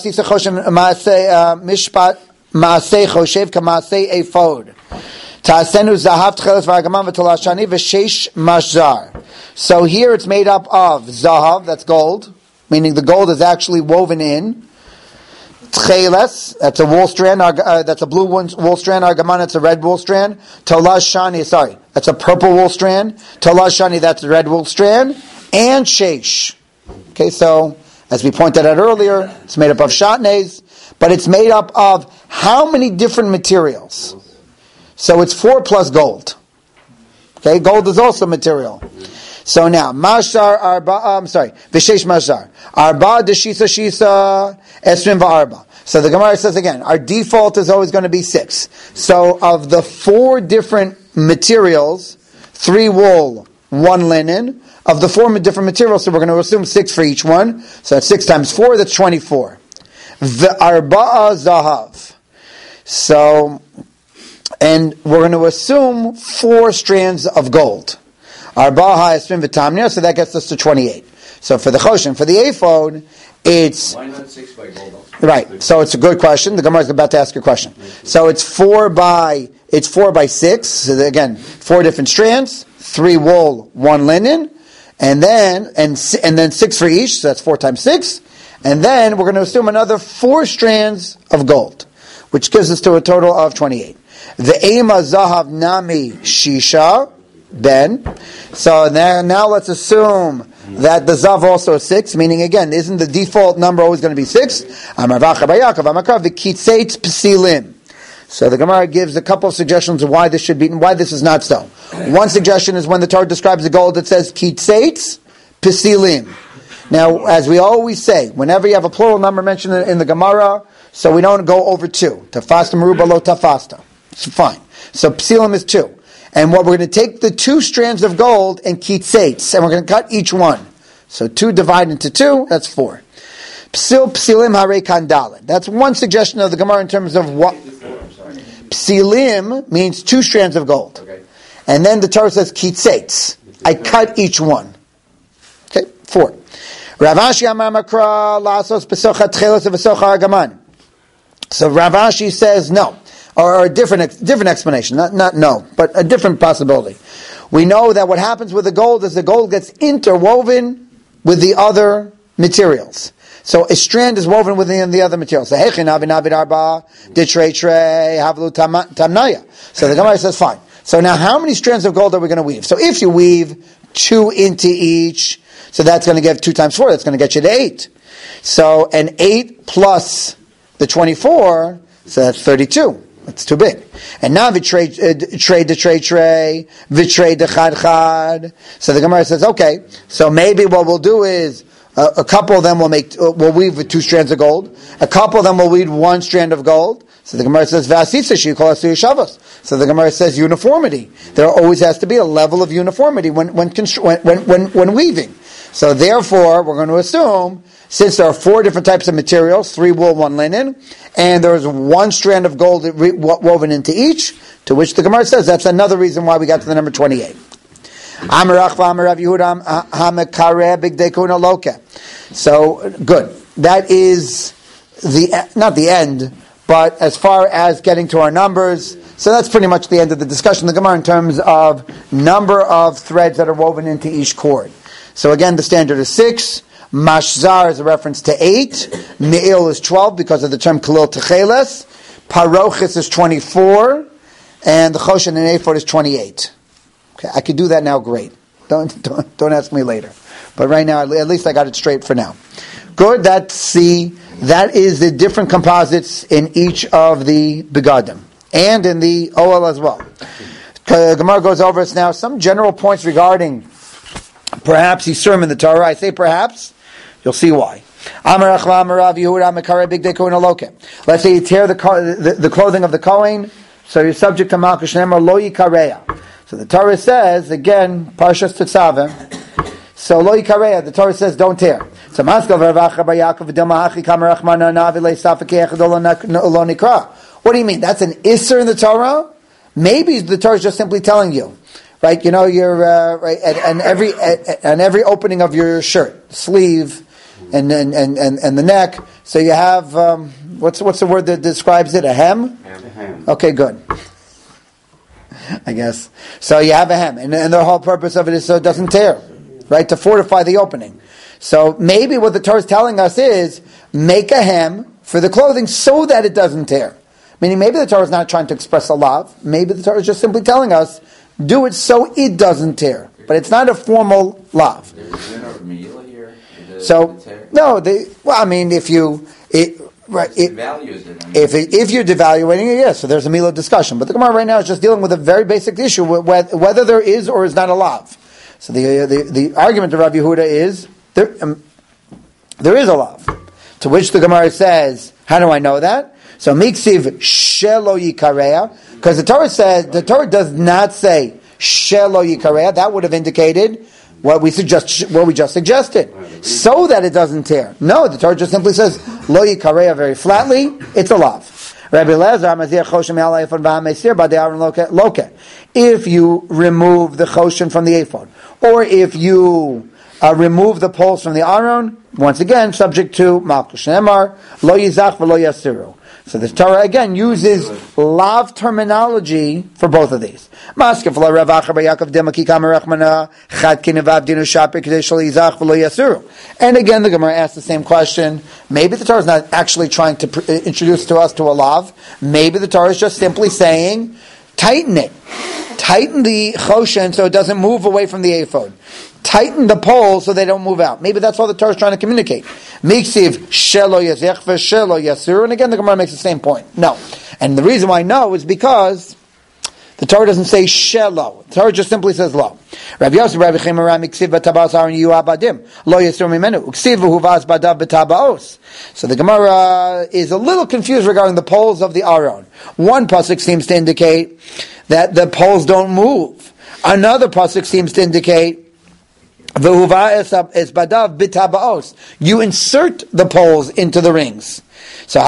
Maasei Choshev Kamaasei Ephod. Ta'asenu Zahav Tcheles V'Argaman V'Tolashani V'Sheish Mashzar. So here it's made up of Zahav, that's gold, meaning the gold is actually woven in. Tcheles, that's a wool strand, uh, that's a blue wool strand. Argaman, that's a red wool strand. Tolashani, sorry, that's a purple wool strand. Tolashani, that's a red wool strand. And Sheish. Okay, so, as we pointed out earlier, it's made up of shatnez, but it's made up of how many different materials? So it's four plus gold. Okay, gold is also material. So now, mashar arba, I'm sorry, v'sheish mashar. Arba deshisa shisa esrim v'arba. So the Gemara says again, our default is always going to be six. So of the four different materials, three wool, one linen, of the four different materials, so we're going to assume six for each one. So that's six times four, that's twenty-four. The arba'a zahav. So, and we're going to assume four strands of gold. Arba'a esrim v'tamnia, so that gets us to twenty-eight. So for the choshen, for the ephod, it's... Why not six by gold? Right, so it's a good question. The Gemara is about to ask a question. So it's four by, it's four by six. So again, four different strands, three wool, one linen. And then, and and then six for each, so that's four times six. And then we're going to assume another four strands of gold, which gives us to a total of twenty-eight. The Ema Zahav Nami Shisha, then. So now, now let's assume that the Zav also is six, meaning again, isn't the default number always going to be six? So the Gemara gives a couple of suggestions of why this should be, why this is not so. One suggestion is when the Torah describes the gold, it says kitzeitz pisilim. Now, as we always say, whenever you have a plural number mentioned in the Gemara, so we don't go over two. Tafasta meruba lo tafasta. It's fine. So pisilim is two. And what we're going to take the two strands of gold and kitzeitz, and we're going to cut each one. So two divided into two, that's four. Psil psilim hare kandalin. That's one suggestion of the Gemara in terms of what... Psilim means two strands of gold. Okay. And then the Torah says kitzeitz. I cut each one. Okay, four. Rav Ashi amar makra lasos besocha tchelos v'socha argaman. So Rav Ashi says no. Or a different different explanation. Not, not no, but a different possibility. We know that what happens with the gold is the gold gets interwoven with the other materials. So a strand is woven within the other material. So So the Gemara says, fine. So now how many strands of gold are we going to weave? So if you weave two into each, so that's going to give two times four, that's going to get you to eight. So an eight plus the twenty-four, so that's thirty-two. That's too big. And now trade the trade the trade tray, trade the chad chad. So the Gemara says, okay, so maybe what we'll do is Uh, a couple of them will make uh, will weave with two strands of gold. A couple of them will weave one strand of gold. So the Gemara says, "V'asitza sheyikol asu yishavos." So the Gemara says, uniformity. There always has to be a level of uniformity when when when when, when weaving. So therefore, we're going to assume, since there are four different types of materials, three wool, one linen, and there's one strand of gold woven into each, to which the Gemara says that's another reason why we got to the number twenty-eight. So good. That is the not the end, but as far as getting to our numbers, so that's pretty much the end of the discussion of the Gemara in terms of number of threads that are woven into each cord. So again, the standard is six. Mashzar is a reference to eight. Me'il is twelve because of the term kalil techeles. Parochis is twenty-four, and the choshen and ephod is twenty-eight. Okay, I could do that now. Great. Don't, don't don't ask me later. But right now, at least I got it straight for now. Good. That's the that is the different composites in each of the begadim and in the O L as well. Gemara goes over us now some general points regarding perhaps Yisurim in the Torah. I say perhaps. You'll see why. Let's say you tear the the, the clothing of the Kohen, so you're subject to Malchus Shneimar Lo Yikareya. So the Torah says, again, Parshas Tetzaveh, so Lo Yikareya, the Torah says, don't tear. So what do you mean? That's an Isser in the Torah? Maybe the Torah is just simply telling you, right? You know, your uh, right, and, and every and every opening of your shirt, sleeve, and and and and, and the neck. So you have um, what's what's the word that describes it? A hem. Hem. Okay, good. I guess so. You have a hem, and, and the whole purpose of it is so it doesn't tear, right? To fortify the opening. So maybe what the Torah is telling us is make a hem for the clothing so that it doesn't tear. Meaning maybe the Torah is not trying to express a lav. Maybe the Torah is just simply telling us do it so it doesn't tear. But it's not a formal lav. So no, they, well, I mean, if you it right, it, if it, if you're devaluating it, yes. So there's a Mila discussion. But the Gemara right now is just dealing with a very basic issue whether, whether there is or is not a lav. So the the, the argument of Rabbi Yehuda is there um, there is a lav. To which the Gemara says, how do I know that? So miksiv shelo yikareya, because the Torah says the Torah does not say shelo yikareya. That would have indicated what we suggest, what we just suggested, so that it doesn't tear. No, the Torah just simply says lo yikareya very flatly. It's a lav. Rabbi Elazar mazir choshen me'al ephod v'hamesir b'adei Aaron loke. If you remove the choshen from the ephod, or if you Uh, remove the poles from the Aron, once again, subject to Malchus Shemar, Lo Yizach v'lo Yasiru. So the Torah again uses lav terminology for both of these. Maskef la Rav Acher bar Yaakov Demaki Kamer Rachmana Chad Kinevav Dinu Shaper Kedei Shlo Yizach v'lo Yasiru. And again, the Gemara asks the same question. Maybe the Torah is not actually trying to pr- introduce to us to a lav. Maybe the Torah is just simply saying, tighten it. Tighten the choshen so it doesn't move away from the ephod. Tighten the poles so they don't move out. Maybe that's all the Torah is trying to communicate. Miksiv shelo yazech v'shelo yasur. And again, the Gemara makes the same point. No. And the reason why no is because the Torah doesn't say shelo. The Torah just simply says lo. Rabbi Yosef, Rabbi Chimera, miksiv b'tabas aron yu abadim. Lo yasur mimenu. Uksiv v'huvaz badav b'tabaos. So the Gemara is a little confused regarding the poles of the aron. One pasuk seems to indicate that the poles don't move. Another pasuk seems to indicate you insert the poles into the rings. So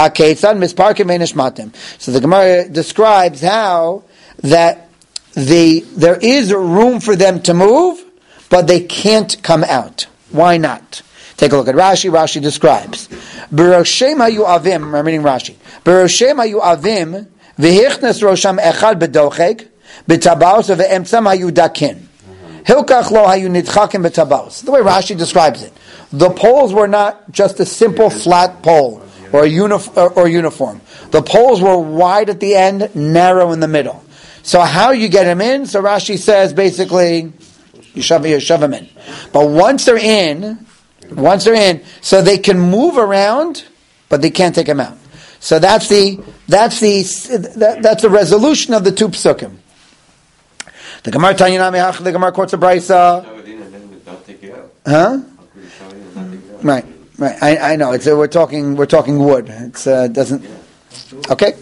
So the Gemara describes how that the there is room for them to move, but they can't come out. Why not? Take a look at Rashi. Rashi describes Beroshem hayu avim. I'm reading Rashi. Beroshem hayu avim v'hichnas rosham echad bedochek b'tabaos ve'emtzam hayu dakin. Hilkach lo hayu nidchakim b'tabaos. The way Rashi describes it, the poles were not just a simple flat pole or a unif- or, or uniform. The poles were wide at the end, narrow in the middle. So how you get them in? So Rashi says basically, you shove, you shove them in. But once they're in, once they're in, so they can move around, but they can't take them out. So that's the that's the that, that's the resolution of the two psukim. The Gemara Tanya Nami the Gemara quotes a brisa. Huh? Right, right. I, I know. It's uh, we're talking we're talking wood. It's uh, doesn't. Okay.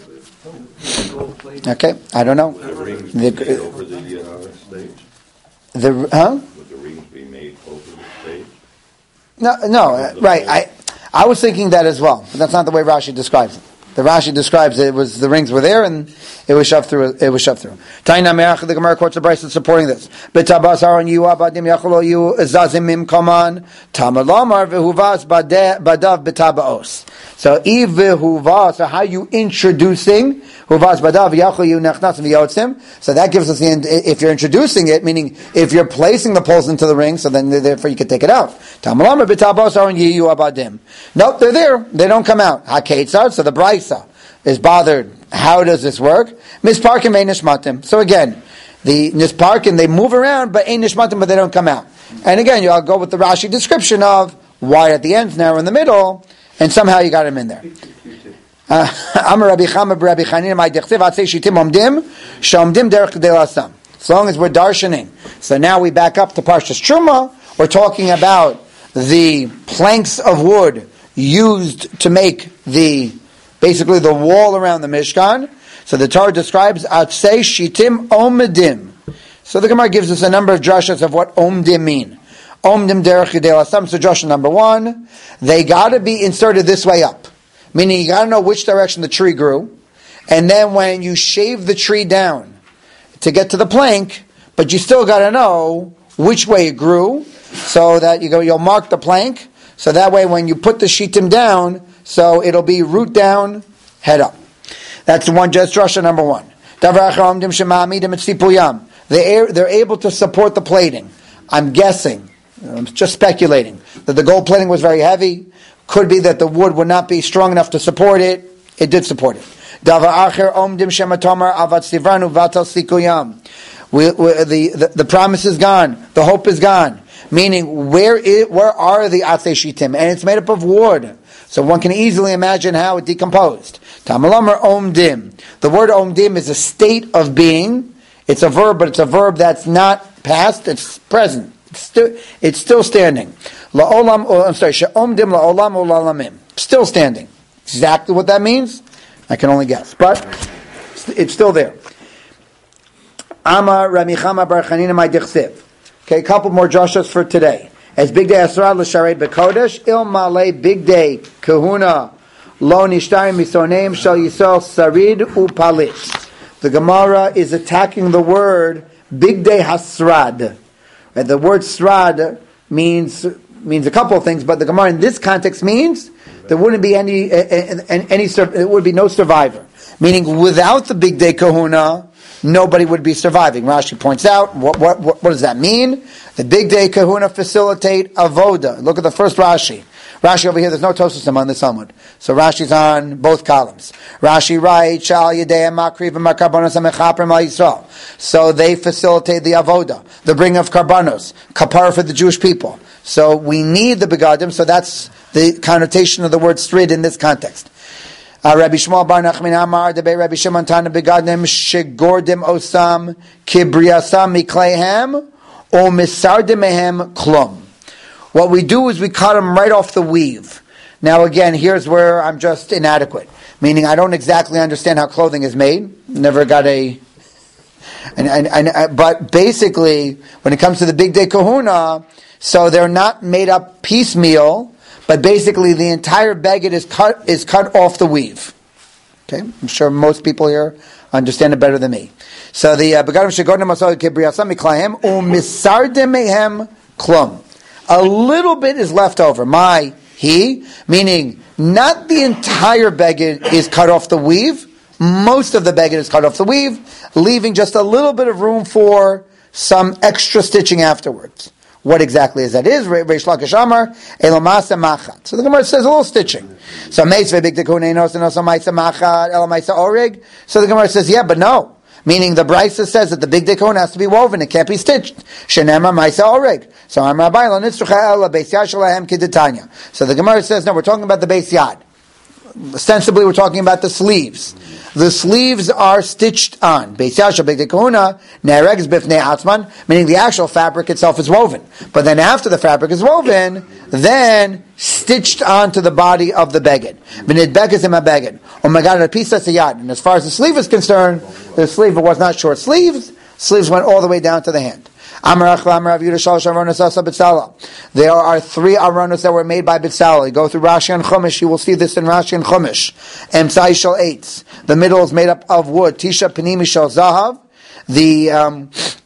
Okay. I don't know. The rings the, be made over the uh, stage. The huh? Would the rings be made over the stage? No, no. Uh, right. I I was thinking that as well, but that's not the way Rashi describes it. The Rashi describes it, it was the rings were there and it was shoved through. It was shoved through. Taina me'ach the Gemara quotes a brisa supporting this. B'tabas aron yu abadim yacholo yu zazim mim kaman tamalamar v'huvas badav b'tabaos. So if v'huvas, so how you introducing huvas badav yachol yu nechnasim v'yotzim. So that gives us the if you're introducing it, meaning if you're placing the poles into the ring, so then therefore you can take it out. Tamalamar b'tabaos aron yu abadim. Nope, they're there. They don't come out. Hakeitzar. So the brisa is bothered. How does this work? Misparkim ein nishmatim. So again, the nisparkim they move around, but ein nishmatim, but they don't come out. And again, I'll go with the Rashi description of wide at the ends, narrow in the middle, and somehow you got him in there. Amar Rabbi Chama Rabbi Chanina my dechsev atzei shitim omdim shomdim derech kedei lasam. As long as we're darshaning. So now we back up to Parshas Truma. We're talking about the planks of wood used to make the basically the wall around the Mishkan. So the Torah describes atzei shitim omdim. So the Gemara gives us a number of drashas of what omdim mean. Omdim derech kedei lasam. So drasha number one, they got to be inserted this way up, meaning you got to know which direction the tree grew, and then when you shave the tree down to get to the plank, but you still got to know which way it grew, so that you go, you'll mark the plank, so that way when you put the shitim down, so it'll be root down, head up. That's one, just drasha number one. They're, they're able to support the plating. I'm guessing, I'm just speculating, that the gold plating was very heavy. Could be that the wood would not be strong enough to support it. It did support it. We, we, the, the, the promise is gone. The hope is gone. Meaning, where is, where are the Atzei Shitim? And it's made up of wood. So one can easily imagine how it decomposed. Tamalamar Omdim. The word Omdim is a state of being. It's a verb, but it's a verb that's not past, it's present. It's still, it's still standing. La'olam, oh, I'm sorry, She'omdim la'olam u'lalamim. Still standing. Exactly what that means, I can only guess. But it's still there. Amar Ramichama Bar Chanina my dichsiv. Okay, a couple more Joshas for today. As big day Asrad l'sharei b'kodesh, il malay big day kahuna lo nishtayim misoneim shal yisrael sarid upalit. The Gemara is attacking the word big day hasrad. And the word srad means means a couple of things, but the Gemara in this context means there wouldn't be any any, any there would be no survivor. Meaning, without the big day kahuna, nobody would be surviving. Rashi points out, what, what, what, what does that mean? The big day kahuna facilitate avoda. Look at the first Rashi. Rashi over here, there's no Tosusim on this Amud. So Rashi's on both columns. Rashi writes, Shal Yedei Makriv Karbanos Amechaper Yisrael. So they facilitate the avoda, the bringing of karbanos, kapara for the Jewish people. So we need the begadim, so that's the connotation of the word strid in this context. Uh, Rabbi Shmuel Bar Nachman Amar Debei Rabbi Shimon Tana Begadim Shegordim Osam Kibriasam Mikleihem O Misardim Mehem Klum. What we do is we cut them right off the weave. Now again, here's where I'm just inadequate. Meaning I don't exactly understand how clothing is made. Never got a... And, and, and, but basically, when it comes to the big day kahuna, so they're not made up piecemeal, but basically the entire beged is cut is cut off the weave. Okay, I'm sure most people here understand it better than me. So the begadim shegodim asal kibriyasam miklahem umisardem mehem klum. A little bit is left over. My he, meaning not the entire beged is cut off the weave. Most of the beged is cut off the weave, leaving just a little bit of room for some extra stitching afterwards. What exactly is that? Is Reish Lakish Amar Elomasa Machat. So the Gemara says a little stitching. So Meitzve Big Dekunenos and also Maisa Machat Elomaisa Orig. So the Gemara says, yeah, but no. Meaning the Brisa says that the big dekon has to be woven; it can't be stitched. Shenema Maisa Orig. So I'm Rabbi Lo Nitzrucha Ela Beis Yad Shalahem Kidetanya. So the Gemara says, no, we're talking about the Beis Yad. Ostensibly, we're talking about the sleeves. The sleeves are stitched on. Beis Yad Big Dekona Neregs Bifnei Atzman, meaning the actual fabric itself is woven. But then after the fabric is woven, then stitched onto the body of the beged. V'nid beges im beged. Umagad pisa siyad. And as far as the sleeve is concerned, the sleeve was not short sleeves. Sleeves went all the way down to the hand. There are three aronos that were made by Bitzalel. You go through Rashi and Chumash, you will see this in Rashi and Chumash. Emtzai shel eitz. The middle is made up of wood. Tisha panimi shel zahav. The um,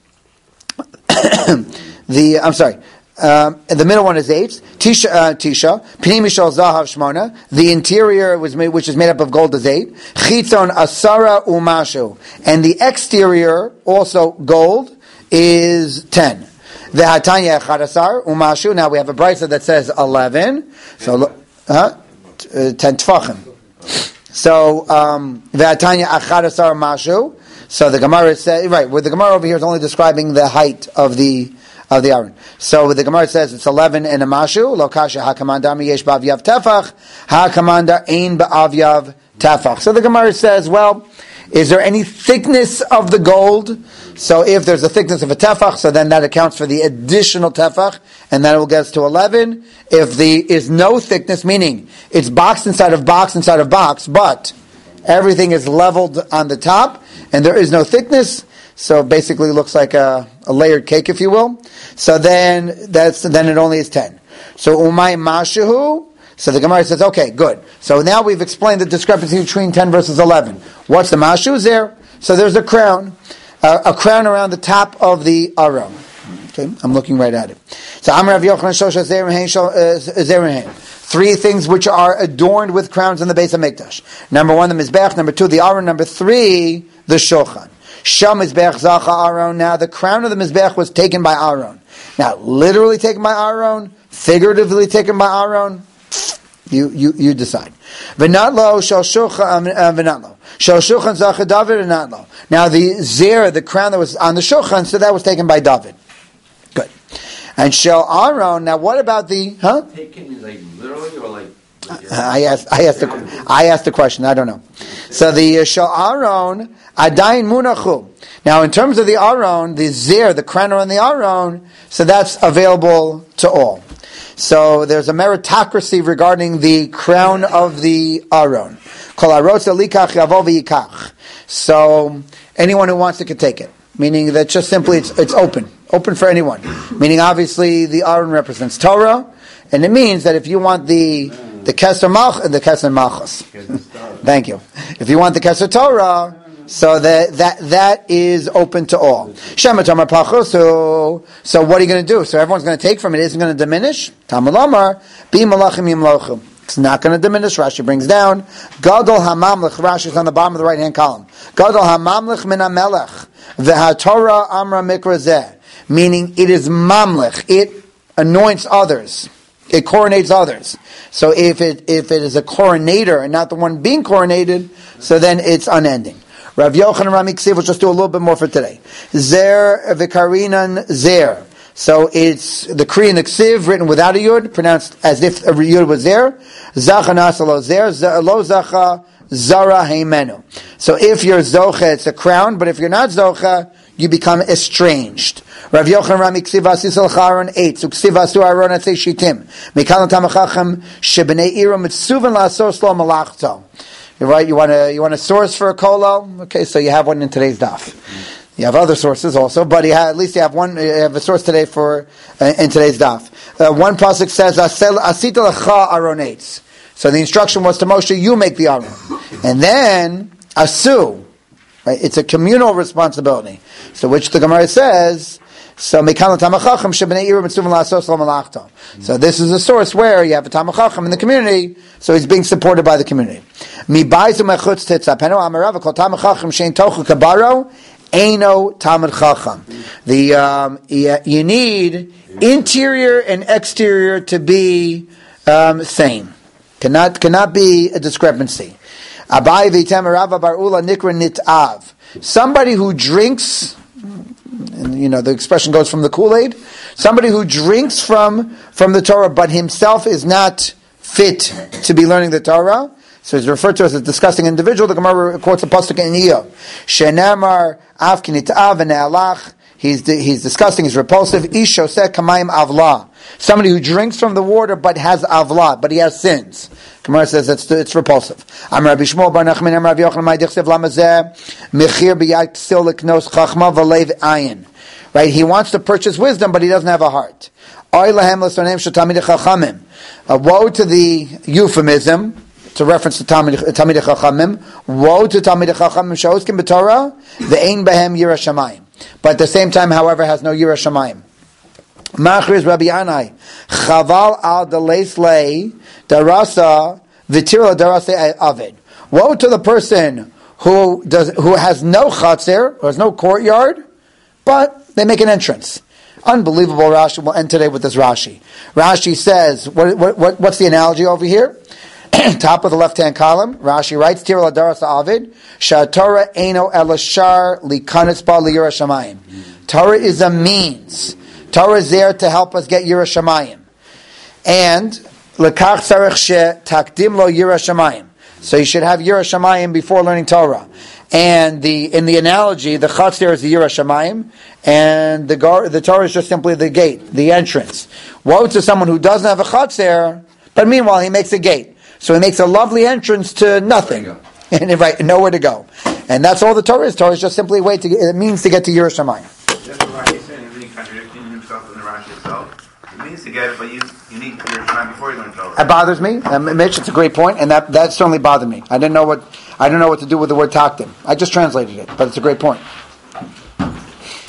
the I'm sorry. Um, the middle one is eitz. Tisha uh, Tisha panimi shel zahav shmona. The interior was made, which is made up of gold, is eight. Chitzon asara umashu, and the exterior also gold is ten. The Hatanya Chadasar Umashu. Now we have a brisa that says eleven. So, huh? Ten tfachim. So um, the Hatanya Chadasar Umashu. So the Gemara says right. Where the Gemara over here is only describing the height of the of the Aron. So the Gemara says it's eleven and a Mashu. Lokasha Hakamandar Miyesh Ba'avyav Tefach. Hakamandar Ein Ba'avyav Tefach. So the Gemara says, well, is there any thickness of the gold? So if there's a thickness of a tefach, so then that accounts for the additional tefach, and then it will get us to eleven. If there is no thickness, meaning it's box inside of box inside of box, but everything is leveled on the top, and there is no thickness, so basically it looks like a, a layered cake, if you will. So then that's then it only is ten. So umay mashahu. So the Gemara says, okay, good. So now we've explained the discrepancy between ten versus eleven. What's the mashu there? So there's a crown. uh, a crown around the top of the aron. Okay, I'm looking right at it. So I'm Rav Yochanan Shosha Zerahem. Three things which are adorned with crowns in the base of Mikdash. Number one, the Mizbech. Number two, the Aron. Number three, the Shulchan. Sham Mizbech Zacha Aron. Now, the crown of the Mizbech was taken by Aron. Now, literally taken by Aron, figuratively taken by Aron, you you you decide. V'natlo shel Shulchan v'natlo shel Shulchan Zacha David and natlo. Now, the Zer, the crown that was on the Shulchan, so that was taken by David. Good. And shel Aron. Now, what about the huh? Taken is like literally or like? I asked. I asked. The, I asked the question. I don't know. So the uh, shel Aron adayin munachu. Now, in terms of the Aron, the Zer, the crown on the Aron, so that's available to all. So there's a meritocracy regarding the crown of the Aron. Kol arotza likach yavo v'yikach. So anyone who wants it can take it. Meaning that just simply it's it's open, open for anyone. Meaning obviously the Aron represents Torah, and it means that if you want the the Keser Mach, the Keser Machos, thank you. If you want the Keser Torah, so that that that is open to all. Shema Tamar Pachos. So so what are you going to do? So everyone's going to take from it. Isn't going to diminish. Talmud Lomar Bi Malachim Yimlochim. It's not going to diminish. Rashi brings down Gadol Hamamlich. Rashi is on the bottom of the right hand column. Gadol Hamamlich Min Hamelech VeHaTorah Amra Mikrazeh. Meaning it is mamlich. It anoints others. It coronates others. So if it if it is a coronator and not the one being coronated, so then it's unending. Rav Yochanan Rami Ksiv, we'll just do a little bit more for today. Zer Vikarinan Zer. So it's the Kri and the Ksiv written without a Yud, pronounced as if a Yud was there. Zacha Nasalo Zer, Lo Zacha Zara Heimenu. So if you're Zocha, it's a crown, but if you're not Zocha, you become estranged. Rav Yochanan Rami Ksiv Asisal Charon eight. So Ksiv Asu Aron Atzei Shitim. Mekalan Tamachacham Shebnei Ira Mitzuvan La'asos Lo Malachto. You're right. You want a you want a source for a kolo? Okay, so you have one in today's daf. You have other sources also, but you have, at least you have one. You have a source today for uh, in today's daf. Uh, one pasuk says asita lecha aronates. So the instruction was to Moshe, you make the aron, and then asu. Right? It's a communal responsibility. So which the Gemara says. So mekalan tamachacham shebnei ira mitzuvan la'asos lo malachto. So this is a source where you have a tamachacham in the community, so he's being supported by the community. Mi baizu mechutz titzah peno amarav kol tamachacham shein tochu kabaro eino tamid chacham. The um, you, you need interior and exterior to be um, same. Cannot cannot be a discrepancy. Abai v'tem Rava bar Ula nikra nitav. Somebody who drinks. And you know the expression goes from the Kool-Aid. Somebody who drinks from from the Torah, but himself is not fit to be learning the Torah. So he's referred to as a disgusting individual. The Gemara quotes a pasuk in Iyov. Shenamar avkinitav v'ne'alach. He's he's disgusting. He's repulsive. Ish oseh kamayim avla. Somebody who drinks from the water but has avla, but he has sins. Gemara says it's it's repulsive. Am Rabbi Shmuel bar Nachman Am Rabbi Yochanan Ma'idich Sev Lamazeh Mechir b'yad Sil Leknos Chachma V'Leiv Ayin. Right, he wants to purchase wisdom, but he doesn't have a heart. Oy lahem l'sonem shetamid chachamim. Woe to the euphemism. It's a reference to Talmid Chachamim. Woe to Talmid Chachamim she'oskim b'Torah ve'ein behem yira shamayim. But at the same time, however, has no yira shamayim. Machriz Rabbi Anai Chaval al Deleis Lei Darasa Vitirla Darasa Avid. Woe to the person who does who has no chatzir, who has no courtyard, but they make an entrance. Unbelievable Rashi. We'll end today with this Rashi. Rashi says, what, what, what, what's the analogy over here? Top of the left-hand column, Rashi writes, Tirla Darasa Avid, Shatorah Eino Elashar Likanis Ba Liyira Shamayim. Torah is a means. Torah is there to help us get Yira Shamayim. And Lekach Tzarech She Takdim Lo Yira Shamayim. So you should have Yira Shamayim before learning Torah. And the in the analogy, the Chatz there is the Yira Shamayim, and the gar, the Torah is just simply the gate, the entrance. Woe to someone who doesn't have a Chatz there, but meanwhile he makes a gate. So he makes a lovely entrance to nothing. And right, nowhere to go. And that's all the Torah is. Torah is just simply a way to get, it means to get to Yira Shamayim. That's what Rashi said. He's really contradicting himself in the Rashi itself. It means to get it, but you, you need Yira Shamayim before you learn Torah. It bothers me, um, Mitch. It's a great point, and that, that certainly bothered me. I didn't know what I didn't know what to do with the word takdim. I just translated it, but it's a great point.